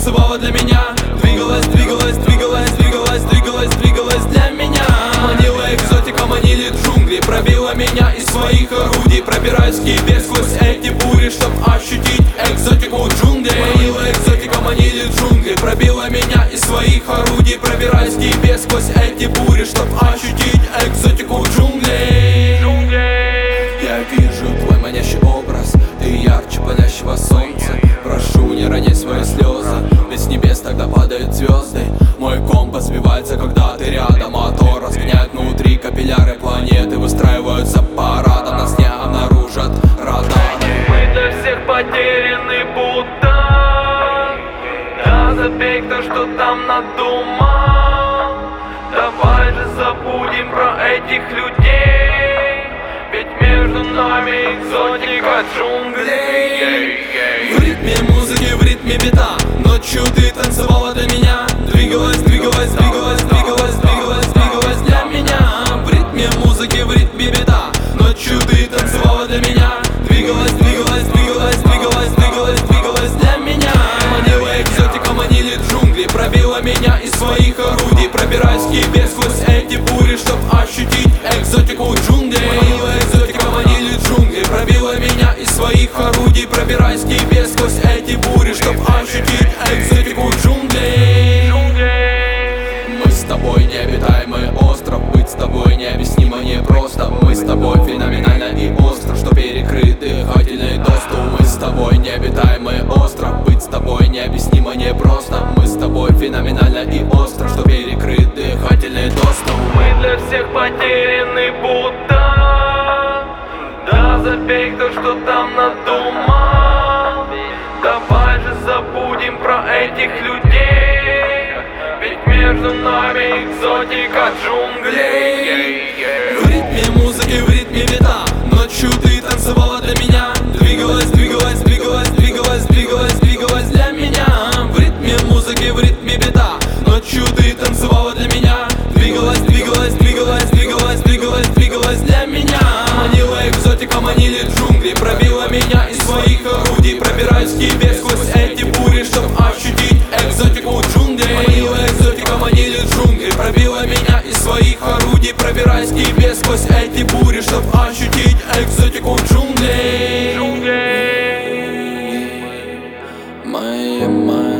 танцевала для меня. Двигалась, двигалась, двигалась, двигалась, двигалась, двигалась для меня. Манила экзотика, манили джунгли, пробила меня из своих орудий. Пробираюсь к тебе сквозь эти бури, чтоб ощутить экзотику джунглей. Манила экзотика, манили джунгли, пробила меня из своих орудий. Пробираюсь к тебе сквозь эти бури, чтоб ощутить экзотику джунглей. Я вижу твой манящий образ, ты ярче палящего солнца. Прошу, не роняй свои слезы, ведь с небес тогда падают звезды. Мой компас сбивается, когда ты рядом. Мотор разгоняет внутри капилляры планеты, выстраиваются парадом, нас не обнаружат радары. Мы для всех потеряны будто. Да забей, кто что там надумал. Давай же забудем про этих людей, ведь между нами экзотика джунглей. В ритме музыки, в ритме бита, ночью ты танцевала для меня. Двигалась, двигалась, двигалась, двигалась, двигалась, двигалась для меня. В ритме музыки, в ритме бита, ночью ты танцевала для меня. Двигалась, двигалась, двигалась, двигалась, двигалась, двигалась для меня. Манила экзотика, манили джунгли, пробила меня из своих орудий. Пробираюсь к тебе сквозь эти бури, чтоб ощутить экзотику джунглей. Манила экзотика, манили джунгли, пробила меня из своих орудий. Пробираюсь к тебе сквозь эти бури, чтоб ощутить экзотику джунглей. Мы с тобой необитаемый остров, быть с тобой необъяснимо непросто. Мы с тобой феноменально и остро, что перекрыт дыхательный доступ. Мы с тобой необитаемый остров, быть с тобой необъяснимо непросто. Мы с тобой феноменально и остро, что перекрыт дыхательный доступ. Мы для всех потеряны будто. Да забей, кто что там надумал. Давай же забудем про этих людей, ведь между нами экзотика джунглей. В ритме музыки, в ритме бита, ночью ты танцевала для меня. Двигалась, двигалась, двигалась, двигалась, двигалась, двигалась для меня. В ритме музыки, в ритме бита, ночью ты танцевала для меня. Двигалась, двигалась, двигалась, двигалась, двигалась, двигалась для меня. Манила экзотика, манили джунгли, пробила меня из своих орудий. Пробираюсь к тебе сквозь эти бури, чтоб ощутить экзотику джунглей. Манила экзотика, манили джунгли, пробила меня из своих орудий. Пробираюсь к тебе сквозь эти бури, чтоб ощутить экзотику джунглей. Джунглей. Мои